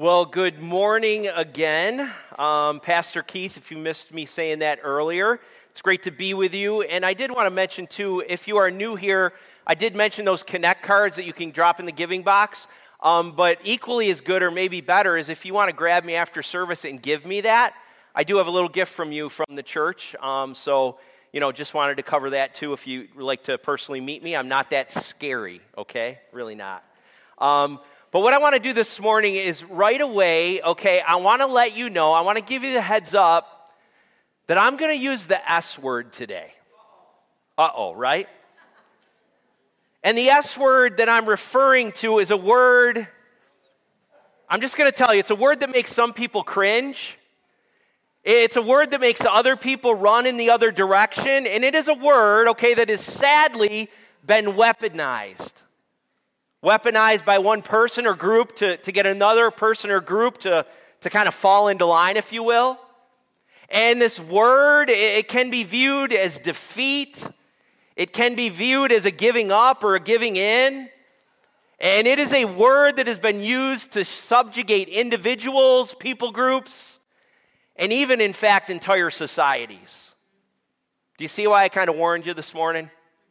Well, good morning again. Pastor Keith, if you missed me saying that earlier, it's great to be with you. And I did want to mention, too, if you are new here, I did mention those Connect cards that you can drop in the giving box. But equally as good or maybe better is if you want to grab me after service and give me that. I do have a little gift from you from the church. So, just wanted to cover that, too, if you would like to personally meet me. I'm not that scary, okay? Really not. But what I want to do this morning is right away, I want to let you know, I want to give you the heads up that I'm going to use the S word today. Right? And the S word that I'm referring to is a word, I'm just going to tell you, it's a word that makes some people cringe. It's a word that makes other people run in the other direction. And it is a word, that has sadly been weaponized. Weaponized by one person or group to get another person or group to kind of fall into line, if you will. And this word, it can be viewed as defeat. It can be viewed as a giving up or a giving in. And it is a word that has been used to subjugate individuals, people groups, and even, in fact, entire societies. Do you see why I kind of warned you this morning?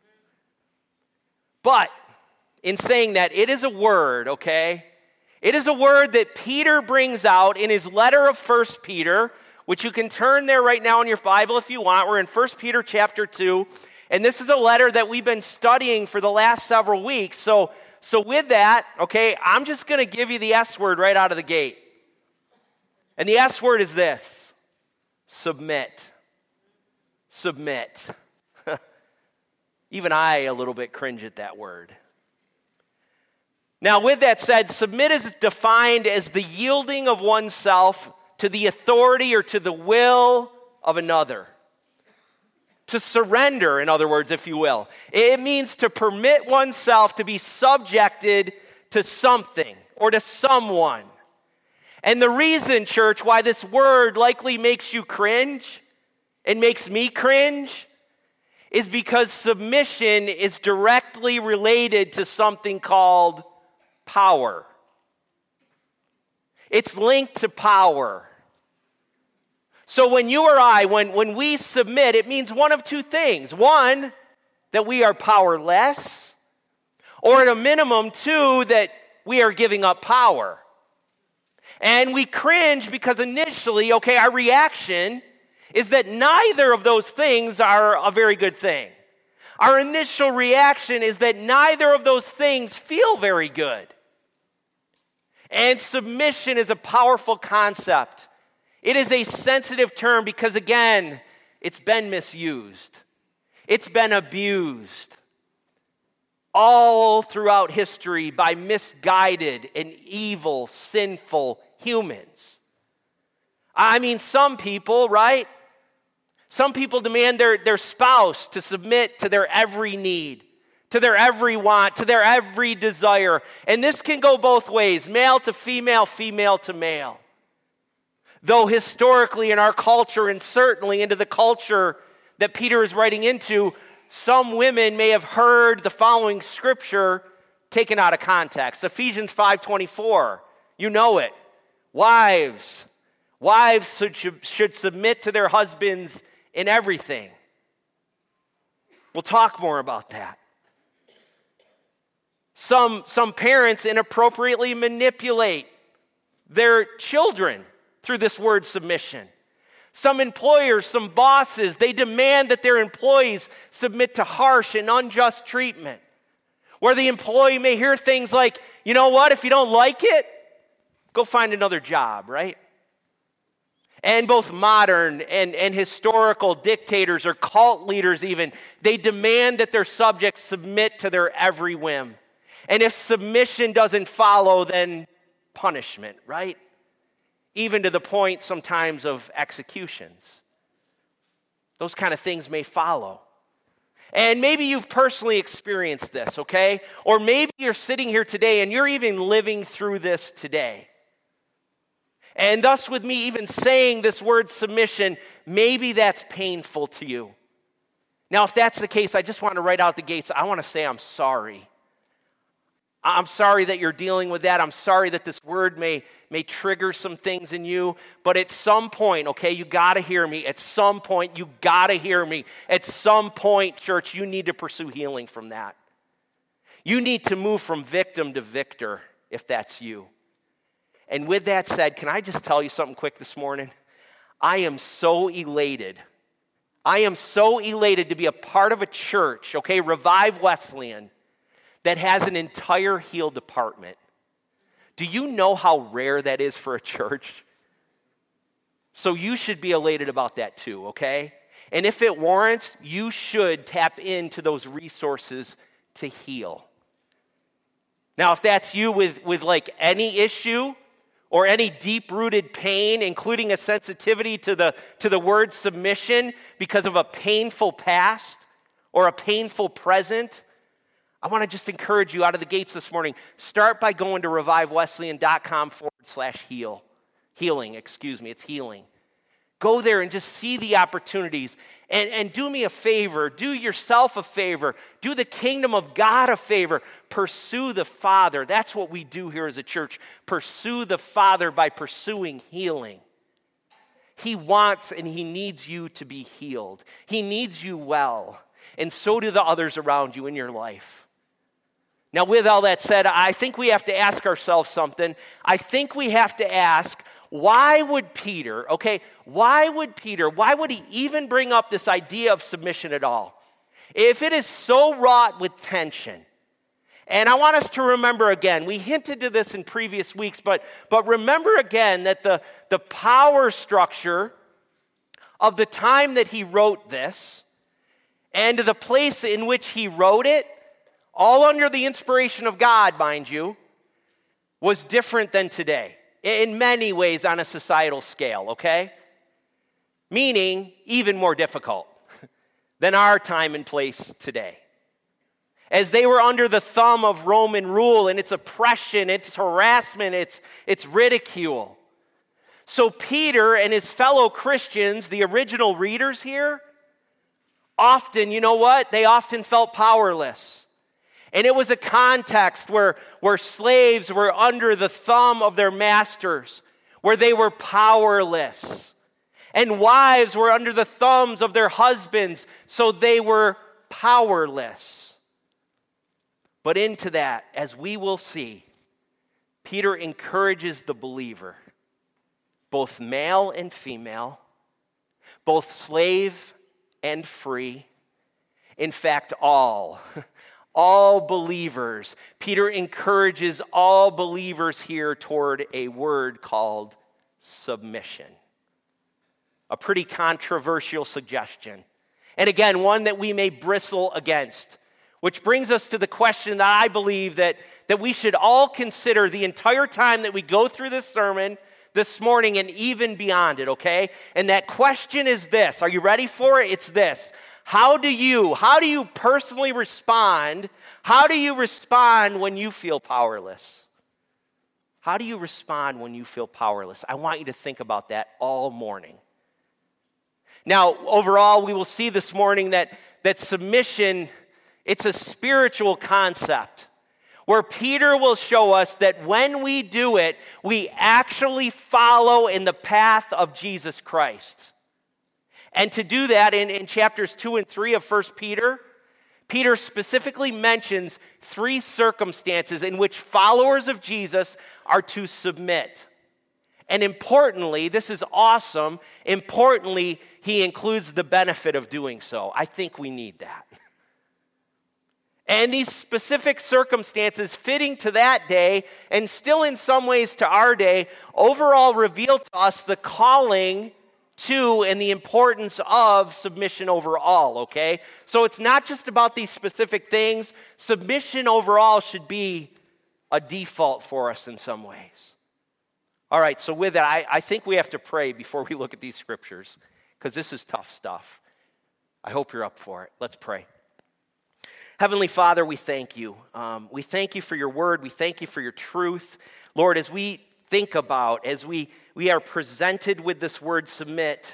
But in saying that, it is a word, It is a word that Peter brings out in his letter of 1 Peter, which you can turn there right now in your Bible if you want. We're in 1 Peter chapter 2, and this is a letter that we've been studying for the last several weeks. So with that, I'm just going to give you the S word right out of the gate. And the S word is this: submit. Submit. Even I a little bit cringe at that word. Now, with that said, submit is defined as the yielding of oneself to the authority or to the will of another. To surrender, in other words, if you will. It means to permit oneself to be subjected to something or to someone. And the reason, church, why this word likely makes you cringe and makes me cringe is because submission is directly related to something called power. It's linked to power. So when you or I, when we submit, it means one of two things. One, that we are powerless, or at a minimum, two, that we are giving up power. And we cringe because initially, our reaction is that neither of those things are a very good thing. Our initial reaction is that neither of those things feel very good. And submission is a powerful concept. It is a sensitive term because, again, it's been misused. It's been abused all throughout history by misguided and evil, sinful humans. I mean, some people, right? Some people demand their spouse to submit to their every need, to their every want, to their every desire. And this can go both ways, male to female, female to male. Though historically in our culture, and certainly into the culture that Peter is writing into, some women may have heard the following scripture taken out of context. Ephesians 5:24, you know it. Wives should submit to their husbands in everything. We'll talk more about that. Some parents inappropriately manipulate their children through this word submission. Some employers, some bosses, they demand that their employees submit to harsh and unjust treatment, where the employee may hear things like, you know what, if you don't like it, go find another job, right? And both modern and historical dictators or cult leaders even, they demand that their subjects submit to their every whim. And if submission doesn't follow, then punishment, right? Even to the point sometimes of executions. Those kind of things may follow. And maybe you've personally experienced this, Or maybe you're sitting here today and you're even living through this today. And thus with me even saying this word submission, maybe that's painful to you. Now, if that's the case, I just want to right out the gates, I want to say I'm sorry. I'm sorry that you're dealing with that. I'm sorry that this word may trigger some things in you. But at some point, okay, you got to hear me. At some point, you got to hear me. At some point, church, you need to pursue healing from that. You need to move from victim to victor if that's you. And with that said, can I just tell you something quick this morning? I am so elated. I am so elated to be a part of a church, okay, Revive Wesleyan, that has an entire heal department. Do you know how rare that is for a church? So you should be elated about that too, okay? And if it warrants, you should tap into those resources to heal. Now, if that's you with like any issue or any deep-rooted pain, including a sensitivity to the word submission because of a painful past or a painful present, I want to just encourage you out of the gates this morning. Start by going to revivewesleyan.com/heal. It's healing. Go there and just see the opportunities. And do me a favor. Do yourself a favor. Do the kingdom of God a favor. Pursue the Father. That's what we do here as a church. Pursue the Father by pursuing healing. He wants and He needs you to be healed. He needs you well. And so do the others around you in your life. Now, with all that said, I think we have to ask ourselves something. I think we have to ask, why would Peter even bring up this idea of submission at all? If it is so wrought with tension. And I want us to remember again, we hinted to this in previous weeks, but remember again that the power structure of the time that he wrote this and the place in which he wrote it, all under the inspiration of God, mind you, was different than today. In many ways on a societal scale, okay? Meaning even more difficult than our time and place today. As they were under the thumb of Roman rule and its oppression, its harassment, its ridicule. So Peter and his fellow Christians, the original readers here, often, you know what? They often felt powerless. And it was a context where slaves were under the thumb of their masters, where they were powerless. And wives were under the thumbs of their husbands, so they were powerless. But into that, as we will see, Peter encourages the believer, both male and female, both slave and free, in fact, all believers. Peter encourages all believers here toward a word called submission. A pretty controversial suggestion. And again, one that we may bristle against. Which brings us to the question that I believe that we should all consider the entire time that we go through this sermon this morning and even beyond it, okay? And that question is this. Are you ready for it? It's this. How do you personally respond? How do you respond when you feel powerless? How do you respond when you feel powerless? I want you to think about that all morning. Now, overall, we will see this morning that submission, it's a spiritual concept where Peter will show us that when we do it, we actually follow in the path of Jesus Christ. And to do that, in chapters 2 and 3 of 1 Peter, Peter specifically mentions 3 circumstances in which followers of Jesus are to submit. And importantly, this is awesome, importantly, he includes the benefit of doing so. I think we need that. And these specific circumstances fitting to that day, and still in some ways to our day, overall reveal to us the calling to and the importance of submission overall, okay? So it's not just about these specific things. Submission overall should be a default for us in some ways. All right, so with that, I think we have to pray before we look at these scriptures, because this is tough stuff. I hope you're up for it. Let's pray. Heavenly Father, we thank you. We thank you for your word. We thank you for your truth. Lord, as we think about, as we are presented with this word submit,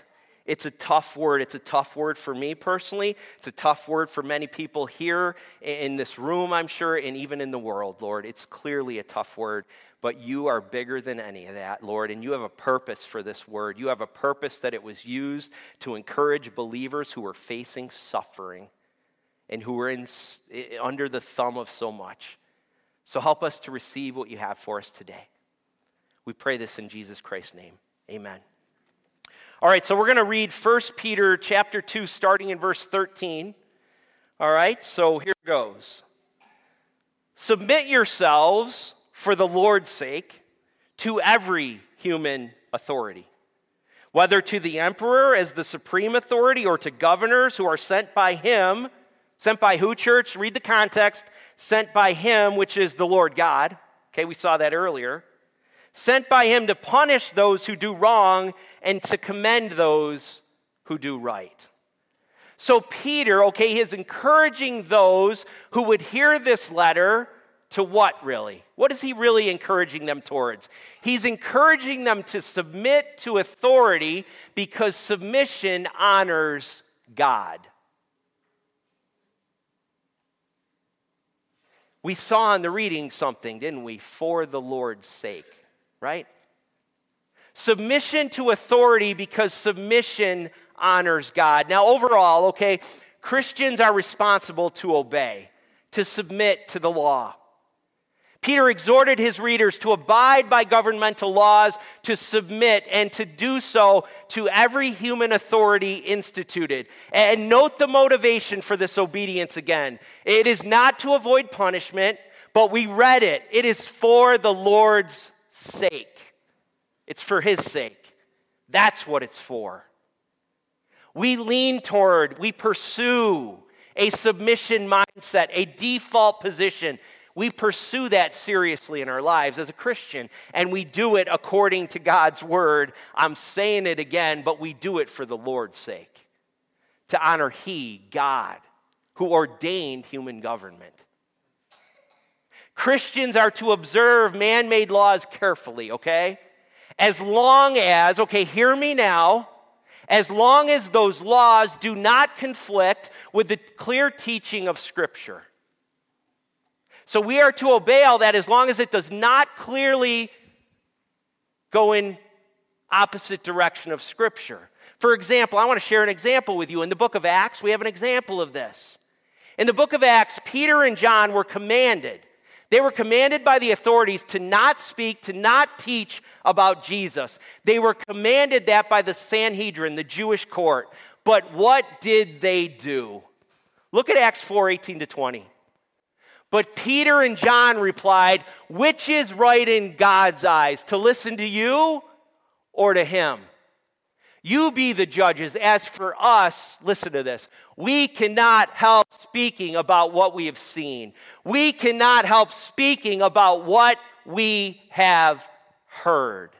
It's a tough word. It's a tough word for me personally. It's a tough word for many people here in this room, I'm sure, and even in the world, Lord. It's clearly a tough word, but you are bigger than any of that, Lord, and you have a purpose for this word. You have a purpose that it was used to encourage believers who were facing suffering and who were under the thumb of so much. So help us to receive what you have for us today. We pray this in Jesus Christ's name. Amen. All right, so we're going to read 1 Peter chapter 2, starting in verse 13. All right, so here goes. Submit yourselves, for the Lord's sake, to every human authority, whether to the emperor as the supreme authority or to governors who are sent by him. Sent by who, church? Read the context. Sent by him, which is the Lord God. Okay, we saw that earlier. Sent by him to punish those who do wrong and to commend those who do right. So Peter, okay, he is encouraging those who would hear this letter to what really? What is he really encouraging them towards? He's encouraging them to submit to authority because submission honors God. We saw in the reading something, didn't we? For the Lord's sake. Right? Submission to authority because submission honors God. Now, overall, okay, Christians are responsible to obey, to submit to the law. Peter exhorted his readers to abide by governmental laws, to submit, and to do so to every human authority instituted. And note the motivation for this obedience again. It is not to avoid punishment, but we read it. It is for the Lord's sake. It's for his sake. That's what it's for. We pursue a submission mindset, a default position. We pursue that seriously in our lives as a Christian, and we do it according to God's word. I'm saying it again, but we do it for the Lord's sake, to honor He, God, who ordained human government. Christians are to observe man-made laws carefully, okay? As long as, okay, hear me now, as long as those laws do not conflict with the clear teaching of Scripture. So we are to obey all that as long as it does not clearly go in opposite direction of Scripture. For example, I want to share an example with you. In the book of Acts, we have an example of this. In the book of Acts, Peter and John were commanded. They were commanded by the authorities to not speak, to not teach about Jesus. They were commanded that by the Sanhedrin, the Jewish court. But what did they do? Look at Acts 4:18-20. But Peter and John replied, "Which is right in God's eyes, to listen to you or to him? You be the judges. As for us," listen to this, "we cannot help speaking about what we have seen. We cannot help speaking about what we have heard."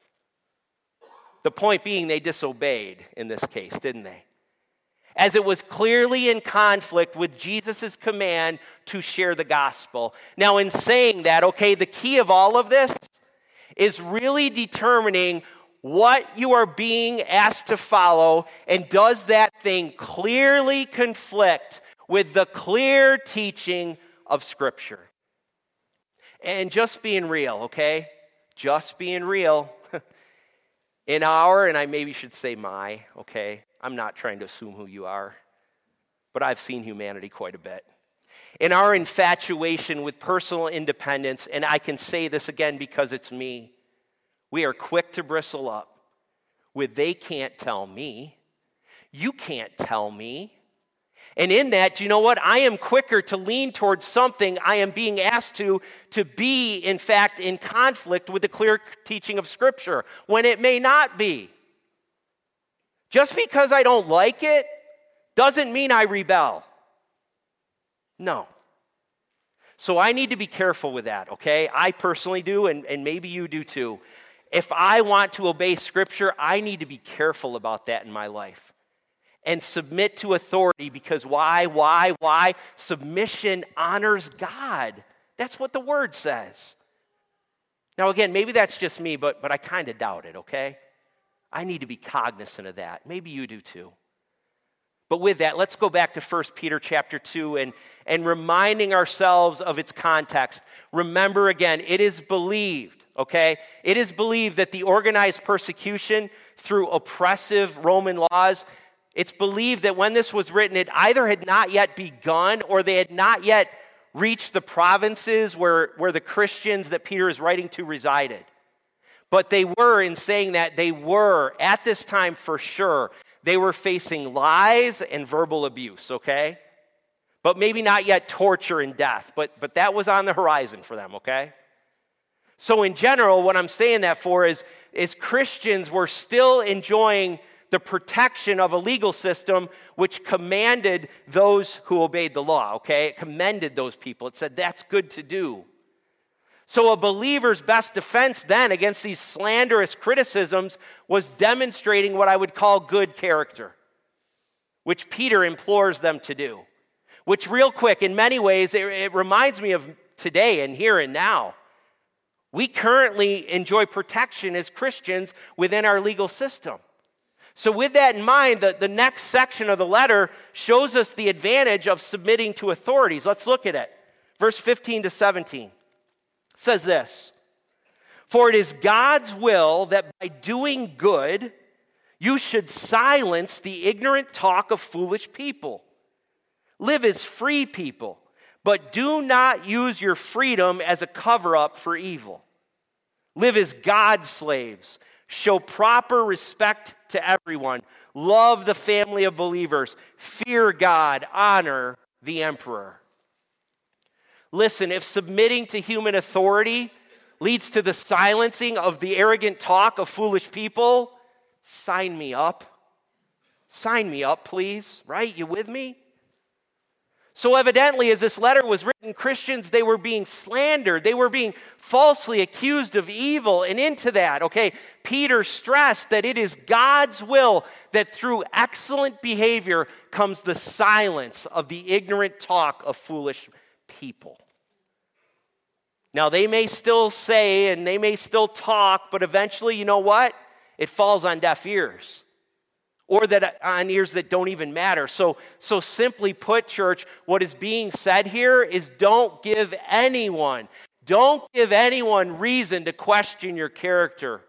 The point being, they disobeyed in this case, didn't they? As it was clearly in conflict with Jesus' command to share the gospel. Now, in saying that, okay, the key of all of this is really determining what you are being asked to follow, and does that thing clearly conflict with the clear teaching of Scripture? And just being real, okay? Just being real. In our, and I maybe should say my, okay? I'm not trying to assume who you are, but I've seen humanity quite a bit. In our infatuation with personal independence, and I can say this again because it's me, we are quick to bristle up with "they can't tell me," "you can't tell me." And in that, do you know what? I am quicker to lean towards something I am being asked to be, in fact, in conflict with the clear teaching of Scripture, when it may not be. Just because I don't like it doesn't mean I rebel. No. So I need to be careful with that, okay? I personally do, and maybe you do too. If I want to obey Scripture, I need to be careful about that in my life and submit to authority, because why? Submission honors God. That's what the Word says. Now again, maybe that's just me, but I kind of doubt it, okay? I need to be cognizant of that. Maybe you do too. But with that, let's go back to 1 Peter chapter 2 and reminding ourselves of its context. Remember again, it is believed, okay? It is believed that the organized persecution through oppressive Roman laws, it's believed that when this was written, it either had not yet begun or they had not yet reached the provinces where the Christians that Peter is writing to resided. But they were, in saying that, they were, at this time for sure, they were facing lies and verbal abuse, okay? But maybe not yet torture and death, but that was on the horizon for them, okay? So in general, what I'm saying that for is Christians were still enjoying the protection of a legal system which commanded those who obeyed the law, okay? It commended those people. It said that's good to do. So a believer's best defense then against these slanderous criticisms was demonstrating what I would call good character, which Peter implores them to do. Which real quick, in many ways, it reminds me of today and here and now. We currently enjoy protection as Christians within our legal system. So with that in mind, the next section of the letter shows us the advantage of submitting to authorities. Let's look at it. Verse 15 to 17. Says this, for it is God's will that by doing good, you should silence the ignorant talk of foolish people. Live as free people, but do not use your freedom as a cover-up for evil. Live as God's slaves. Show proper respect to everyone. Love the family of believers. Fear God. Honor the emperor. Listen, if submitting to human authority leads to the silencing of the arrogant talk of foolish people, sign me up. Sign me up, please. Right? You with me? So evidently, as this letter was written, Christians, they were being slandered. They were being falsely accused of evil. And into that, okay, Peter stressed that it is God's will that through excellent behavior comes the silence of the ignorant talk of foolish people. Now, they may still say and they may still talk, but eventually, you know what? It falls on deaf ears. Or that on ears that don't even matter. So simply put, church, what is being said here is don't give anyone reason to question your character.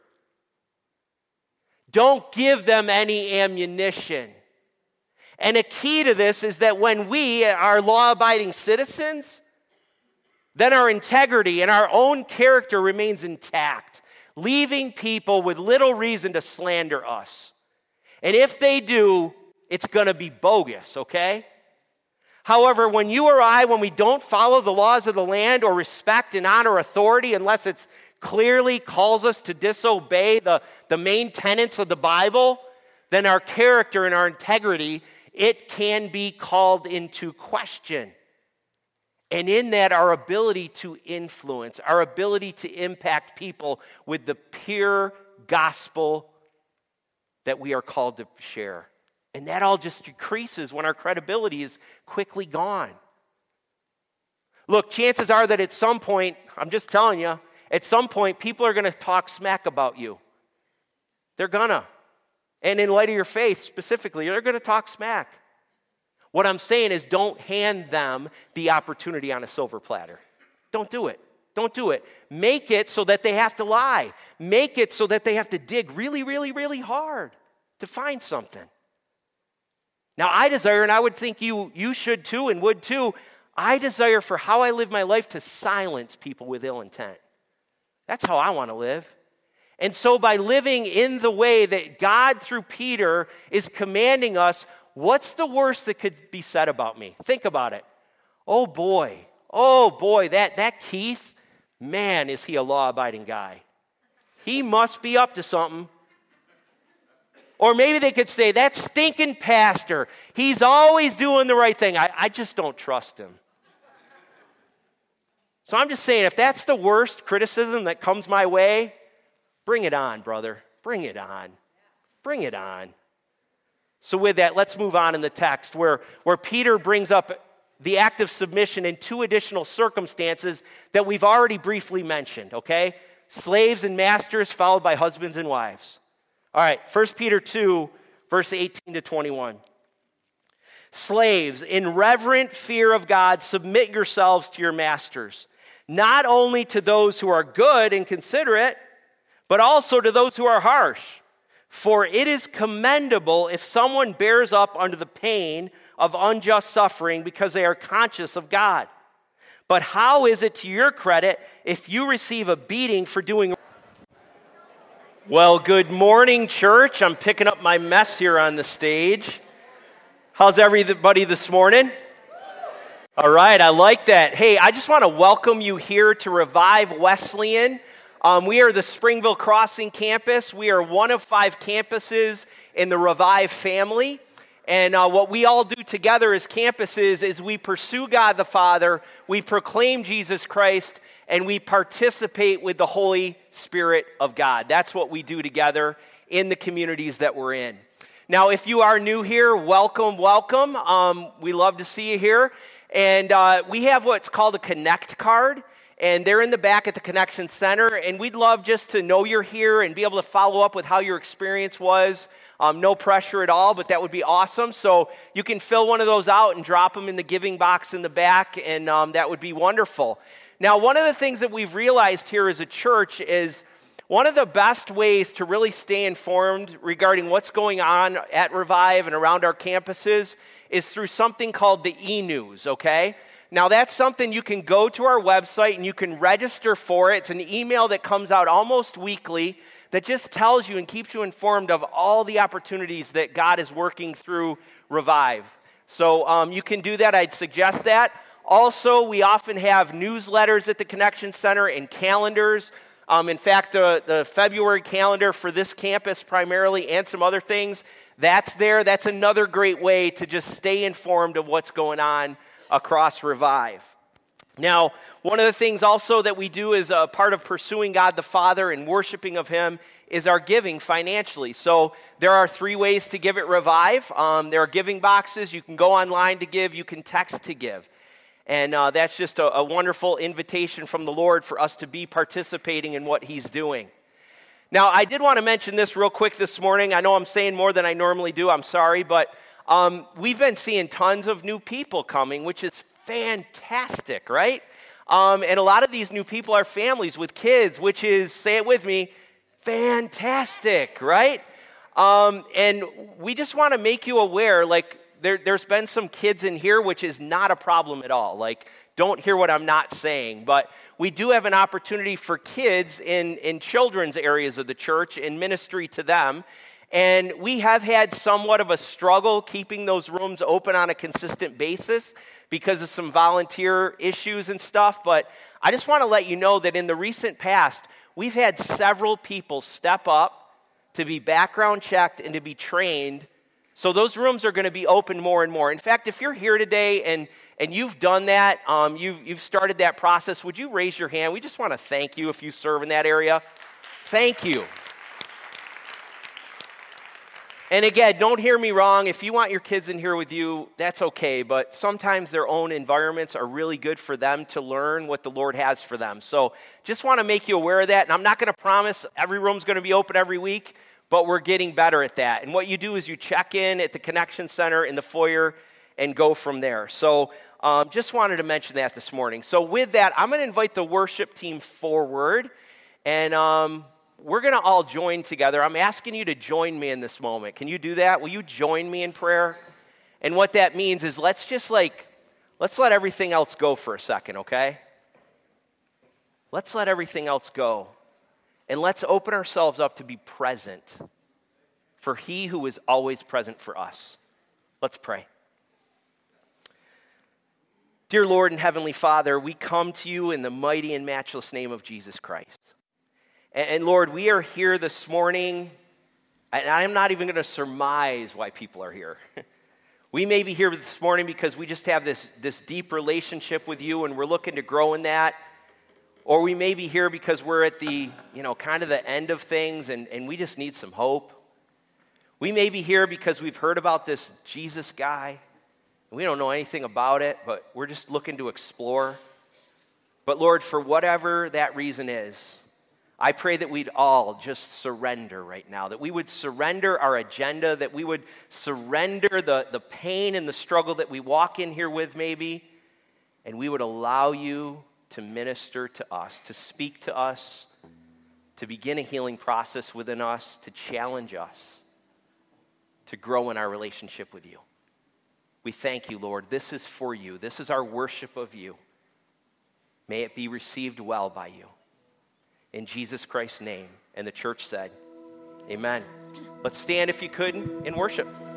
Don't give them any ammunition. And a key to this is that when we are law-abiding citizens, then our integrity and our own character remains intact, leaving people with little reason to slander us. And if they do, it's going to be bogus, okay? However, when you or I, when we don't follow the laws of the land or respect and honor authority unless it clearly calls us to disobey the main tenets of the Bible, then our character and our integrity, it can be called into question. And in that, our ability to influence, our ability to impact people with the pure gospel that we are called to share. And that all just decreases when our credibility is quickly gone. Look, chances are that at some point, I'm just telling you, at some point, people are going to talk smack about you. They're gonna. And in light of your faith specifically, they're going to talk smack. What I'm saying is don't hand them the opportunity on a silver platter. Don't do it. Don't do it. Make it so that they have to lie. Make it so that they have to dig really, really, really hard to find something. Now, I desire, and I would think you should too and would too, I desire for how I live my life to silence people with ill intent. That's how I want to live. And so by living in the way that God through Peter is commanding us, what's the worst that could be said about me? Think about it. Oh boy, that Keith, man, is he a law-abiding guy. He must be up to something. Or maybe they could say, that stinking pastor, he's always doing the right thing. I just don't trust him. So I'm just saying, if that's the worst criticism that comes my way, bring it on, brother. Bring it on. Bring it on. So with that, let's move on in the text where Peter brings up the act of submission in two additional circumstances that we've already briefly mentioned, okay? Slaves and masters followed by husbands and wives. All right, 1 Peter 2, verse 18 to 21. Slaves, in reverent fear of God, submit yourselves to your masters, not only to those who are good and considerate, but also to those who are harsh. For it is commendable if someone bears up under the pain of unjust suffering because they are conscious of God. But how is it to your credit if you receive a beating for doing? Well, good morning, church. I'm picking up my mess here on the stage. How's everybody this morning? All right, I like that. Hey, I just want to welcome you here to Revive Wesleyan. We are the Springville Crossing campus. We are one of 5 campuses in the Revive family. And what we all do together as campuses is we pursue God the Father, we proclaim Jesus Christ, and we participate with the Holy Spirit of God. That's what we do together in the communities that we're in. Now, if you are new here, welcome, welcome. We love to see you here. And we have what's called a Connect card. And they're in the back at the Connection Center, and we'd love just to know you're here and be able to follow up with how your experience was. No pressure at all, but that would be awesome. So you can fill one of those out and drop them in the giving box in the back, and that would be wonderful. Now, one of the things that we've realized here as a church is one of the best ways to really stay informed regarding what's going on at Revive and around our campuses is through something called the e-news, okay? Now, that's something you can go to our website and you can register for it. It's an email that comes out almost weekly that just tells you and keeps you informed of all the opportunities that God is working through Revive. So you can do that. I'd suggest that. Also, we often have newsletters at the Connection Center and calendars. In fact, the February calendar for this campus primarily and some other things, that's there. That's another great way to just stay informed of what's going on across Revive. Now, one of the things also that we do as a part of pursuing God the Father and worshiping of Him is our giving financially. So there are 3 ways to give at Revive. There are giving boxes. You can go online to give. You can text to give. And that's just a wonderful invitation from the Lord for us to be participating in what He's doing. Now, I did want to mention this real quick this morning. I know I'm saying more than I normally do. I'm sorry, but we've been seeing tons of new people coming, which is fantastic, right? And a lot of these new people are families with kids, which is, say it with me, fantastic, right? And we just want to make you aware, like, there's been some kids in here, which is not a problem at all. Like, don't hear what I'm not saying. But we do have an opportunity for kids in children's areas of the church in ministry to them. And we have had somewhat of a struggle keeping those rooms open on a consistent basis because of some volunteer issues and stuff. But I just want to let you know that in the recent past, we've had several people step up to be background checked and to be trained. So those rooms are going to be open more and more. In fact, if you're here today and you've done that, you've started that process, would you raise your hand? We just want to thank you if you serve in that area. Thank you. And again, don't hear me wrong. If you want your kids in here with you, that's okay. But sometimes their own environments are really good for them to learn what the Lord has for them. So just want to make you aware of that. And I'm not going to promise every room's going to be open every week, but we're getting better at that. And what you do is you check in at the Connection Center in the foyer and go from there. So just wanted to mention that this morning. So with that, I'm going to invite the worship team forward. And we're going to all join together. I'm asking you to join me in this moment. Can you do that? Will you join me in prayer? And what that means is let's let everything else go for a second, okay? Let's let everything else go. And let's open ourselves up to be present for He who is always present for us. Let's pray. Dear Lord and Heavenly Father, we come to you in the mighty and matchless name of Jesus Christ. And Lord, we are here this morning, and I'm not even going to surmise why people are here. We may be here this morning because we just have this deep relationship with you and we're looking to grow in that. Or we may be here because we're at the, kind of the end of things and we just need some hope. We may be here because we've heard about this Jesus guy. And we don't know anything about it, but we're just looking to explore. But Lord, for whatever that reason is, I pray that we'd all just surrender right now, that we would surrender our agenda, that we would surrender the pain and the struggle that we walk in here with maybe, and we would allow you to minister to us, to speak to us, to begin a healing process within us, to challenge us, to grow in our relationship with you. We thank you, Lord. This is for you. This is our worship of you. May it be received well by you. In Jesus Christ's name. And the church said, amen. Let's stand if you could in worship.